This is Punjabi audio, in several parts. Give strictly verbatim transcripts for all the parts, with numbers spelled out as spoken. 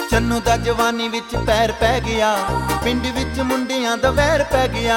ਚੰਨੂ ਦਾ ਜਵਾਨੀ ਵਿੱਚ ਪੈਰ ਪੈ ਗਿਆ, ਪਿੰਡ ਵਿੱਚ ਮੁੰਡਿਆਂ ਦਾ ਵੈਰ ਪੈ ਗਿਆ।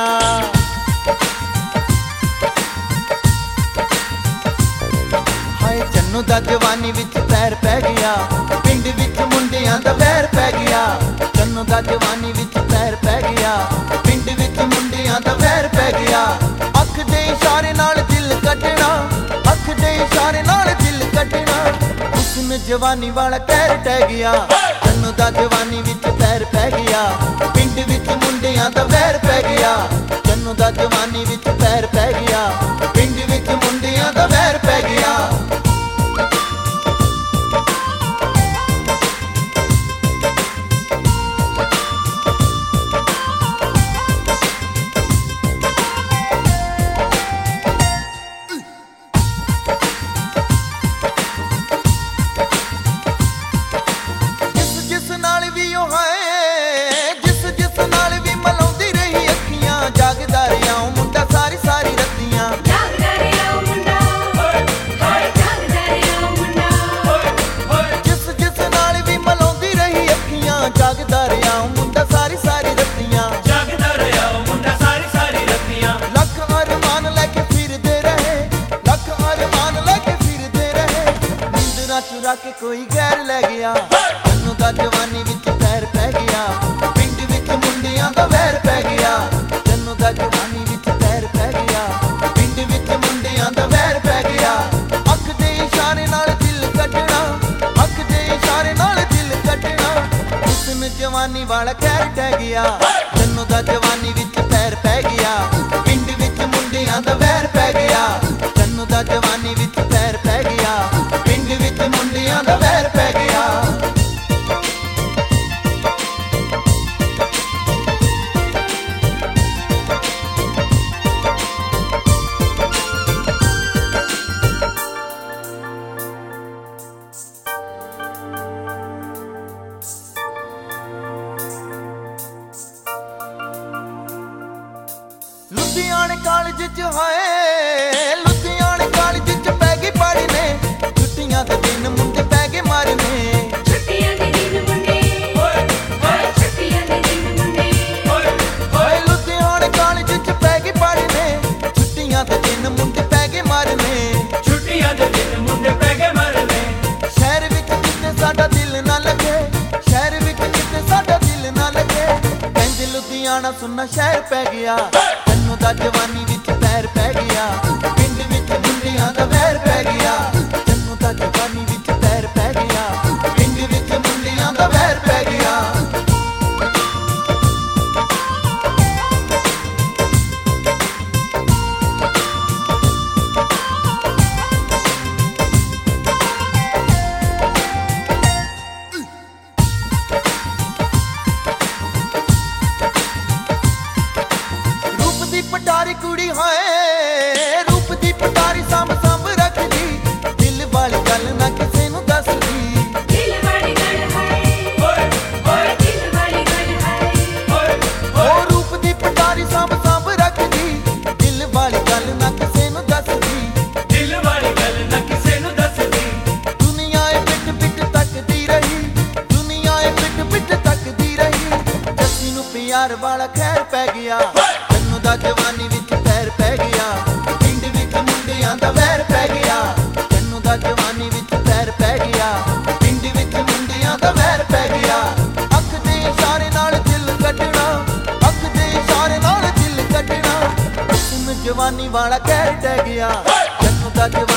ਹਾਏ ਚੰਨੂ ਦਾ ਜਵਾਨੀ ਵਿੱਚ ਪੈਰ ਪੈ ਗਿਆ, ਪਿੰਡ ਵਿੱਚ ਮੁੰਡਿਆਂ ਦਾ ਵੈਰ ਪੈ ਗਿਆ। ਚੰਨੂ ਦਾ ਜਵਾਨੀ ਵਿੱਚ ਪੈਰ ਪੈ ਗਿਆ, ਪਿੰਡ ਵਿੱਚ ਮੁੰਡਿਆਂ ਦਾ ਵੈਰ ਪੈ ਗਿਆ। ਅੱਖ ਦੇ ਇਸ਼ਾਰੇ ਨਾਲ ਦਿਲ ਕੱਢਣਾ, ਅੱਖ ਦੇ ਇਸ਼ਾਰੇ ਨਾਲ ਦਿਲ ਕੱਢਣਾ, ਉਸਨੇ ਜਵਾਨੀ ਵਾਲਾ ਕਹਿਰ ਟਹਿ ਗਿਆ। ਚੰਨੂ ਦਾ ਜਵਾਨੀ ਵਿੱਚ ਪੈਰ ਪੈ ਗਿਆ, ਪਿੰਡ ਵਿੱਚ ਮੁੰਡਿਆਂ ਦਾ ਵੈਰ ਪੈ ਗਿਆ। ਚੰਨੂ ਦਾ ਜਵਾਨੀ ਵਿੱਚ ਪੈਰ ਪੈ ਗਿਆ, ਪਿੰਡ ਵਿੱਚ ਮੁੰਡਿਆਂ ਦਾ ਵੈਰ ਪੈ ਗਿਆ। ਜਾਗਦਾ ਰਿਹਾ ਮੁੰਡਾ ਸਾਰੀ ਸਾਰੀ ਰੱਤੀਆਂ, ਜਾਗਦਾ ਰਿਹਾ ਮੁੰਡਾ ਸਾਰੀ ਸਾਰੀ ਰੱਤੀਆਂ। ਲੱਖ ਅਰਮਾਨ ਲੈ ਕੇ ਫਿਰਦੇ ਰਹੇ, ਲੱਖ ਅਰਮਾਨ ਲੈ ਕੇ ਫਿਰਦੇ ਰਹੇ, ਨੀਂਦਰਾਂ ਚੁਰਾ ਕੇ ਕੋਈ ਗੈਰ ਲੈ ਗਿਆ। ਚੰਨੂ ਦਾ ਜਵਾਨੀ ਵਿੱਚ ਪੈਰ ਪੈ ਗਿਆ, ਪਿੰਡ ਵਿੱਚ ਮੁੰਡਿਆਂ ਦਾ ਵੈਰ ਪੈ ਗਿਆ। ਚੰਨੂ ਦਾ ਜਵਾਨੀ ਵਿੱਚ ਪੈਰ ਪੈ ਗਿਆ, ਪਿੰਡ ਵਿੱਚ ਮੁੰਡਿਆਂ ਦਾ ਵੈਰ ਪੈ ਗਿਆ। ਅੱਖ ਦੇ ਇਸ਼ਾਰੇ ਨਾਲ ਦਿਲ ਕੱਢਣਾ, ਅੱਖ ਦੇ ਇਸ਼ਾਰੇ ਨਾਲ ਦਿਲ ਕੱਢਣਾ, ਉਸਨੇ ਜਵਾਨੀ ਵਾਲਾ ਕਹਿਰ ਟਹਿ ਗਿਆ। ਚੰਨੂ ਦਾ ਜਵਾਨੀ ਵਿੱਚ ਪੈਰ ਪੈ ਗਿਆ, ਪਿੰਡ ਵਿੱਚ ਮੁੰਡਿਆਂ ਦਾ ਵੈਰ ਪੈ ਗਿਆ। ਚੰਨੂ ਦਾ ਜਵਾਨੀ ਵਿੱਚ ਪੈਰ ਪੈ ਗਿਆ, ਪਿੰਡ ਵਿੱਚ ਮੁੰਡਿਆਂ ਦਾ ਵੈਰ ਪੈ ਗਿਆ। ਲੁਧਿਆਣੇ ਕਾਲਜ ਚ ਹਾਏ, ਲੁਧਿਆਣੇ ਕਾਲਜ ਚ ਪੈ ਗਈ ਪੜ੍ਹਨੇ, ਛੁੱਟੀਆਂ ਦੇ ਦਿਨ ਮੁੰਡੇ ਪੈ ਗਏ ਮਾਰਨੇ। ਛੁੱਟੀਆਂ ਦੇ ਦਿਨ ਮੁੰਡੇ, ਓਏ ਓਏ ਛੁੱਟੀਆਂ ਦੇ ਦਿਨ ਮੁੰਡੇ, ਓਏ ਓਏ ਲੁਧਿਆਣੇ ਕਾਲਜ ਚ ਪੈ ਗਈ ਪੜ੍ਹਨੇ, ਛੁੱਟੀਆਂ ਦੇ ਦਿਨ ਮੁੰਡੇ ਪੈ ਗਏ ਮਾਰਨੇ। ਛੁੱਟੀਆਂ ਦੇ ਦਿਨ ਮੁੰਡੇ ਪੈ ਗਏ ਮਾਰਨੇ। ਸ਼ਹਿਰ ਵਿੱਚ ਕਿਤੇ ਸਾਡਾ ਦਿਲ ਨਾ ਲੱਗੇ, ਸ਼ਹਿਰ ਵਿੱਚ ਕਿਤੇ ਸਾਡਾ ਦਿਲ ਨਾ ਲੱਗੇ, ਕਹਿੰਦੇ ਲੁਧਿਆਣਾ ਸੁੰਨਾ ਸ਼ਹਿਰ ਪੈ ਗਿਆ। ਚੰਨੂ ਦਾ ਜਵਾਨੀ ਵਿੱਚ ਪੈਰ ਪੈ ਗਿਆ, ਪਿੰਡ ਵਿੱਚ ਮੁੰਡਿਆਂ ਦਾ ਵੈਰ ਪੈ ਗਿਆ। ਚੰਨੂ ਦਾ ਜਵਾਨੀ ਵਿੱਚ ਪੈਰ ਪੈ ਗਿਆ, ਪਿੰਡ ਵਿੱਚ ਮੁੰਡਿਆਂ ਦਾ ਵੈਰ ਪੈ ਗਿਆ। ਪਟਾਰੀ ਕੁੜੀ ਹਾਏ, ਰੂਪ ਦੀ ਪਟਾਰੀ ਸਾਂਭ ਸਾਂਭ ਰੱਖਦੀ, ਦਿਲ ਵਾਲੀ ਗੱਲ ਨਾ ਕਿਸੇ ਨੂੰ ਦੱਸਦੀ। ਦਿਲ ਵਾਲੀ ਗੱਲ ਹਾਏ, ਓਏ ਓਏ ਦਿਲ ਵਾਲੀ ਗੱਲ ਹਾਏ, ਓਏ ਉਹ ਰੂਪ ਦੀ ਪਟਾਰੀ ਸਾਂਭ ਸਾਂਭ ਰੱਖਦੀ, ਦਿਲ ਵਾਲੀ ਗੱਲ ਨਾ ਕਿਸੇ ਨੂੰ ਦੱਸਦੀ। ਦਿਲ ਵਾਲੀ ਗੱਲ ਨਾ ਕਿਸੇ ਨੂੰ ਦੱਸਦੀ। ਦੁਨੀਆ ਏ ਪਿੱਟ ਪਿੱਟ ਤੱਕਦੀ ਰਹੀ, ਦੁਨੀਆ ਏ ਪਿੱਟ ਪਿੱਟ ਤੱਕਦੀ ਰਹੀ, ਜੱਸੀ ਨੂੰ ਪਿਆਰ ਵਾਲਾ ਖੈਰ ਪੈ ਗਿਆ। ਚੰਨੂ ਦਾ ਜਵਾਨੀ ਵਿੱਚ ਪੈਰ ਪੈ ਗਿਆ, ਪਿੰਡ ਵਿੱਚ ਮੁੰਡਿਆਂ ਦਾ ਵੈਰ ਪੈ ਗਿਆ। ਚੰਨੂ ਦਾ ਜਵਾਨੀ ਵਿੱਚ ਪੈਰ ਪੈ ਗਿਆ, ਪਿੰਡ ਵਿੱਚ ਮੁੰਡਿਆਂ ਦਾ ਵੈਰ ਪੈ ਗਿਆ। ਅੱਖ ਦੇ ਇਸ਼ਾਰੇ ਨਾਲ ਦਿਲ ਕੱਢਣਾ, ਅੱਖ ਦੇ ਇਸ਼ਾਰੇ ਨਾਲ ਦਿਲ ਕੱਢਣਾ, ਉਸਨੇ ਜਵਾਨੀ ਵਾਲਾ ਕਹਿਰ ਟਹਿ ਗਿਆ। ਚੰਨੂ ਦਾ ਜਵਾਨੀ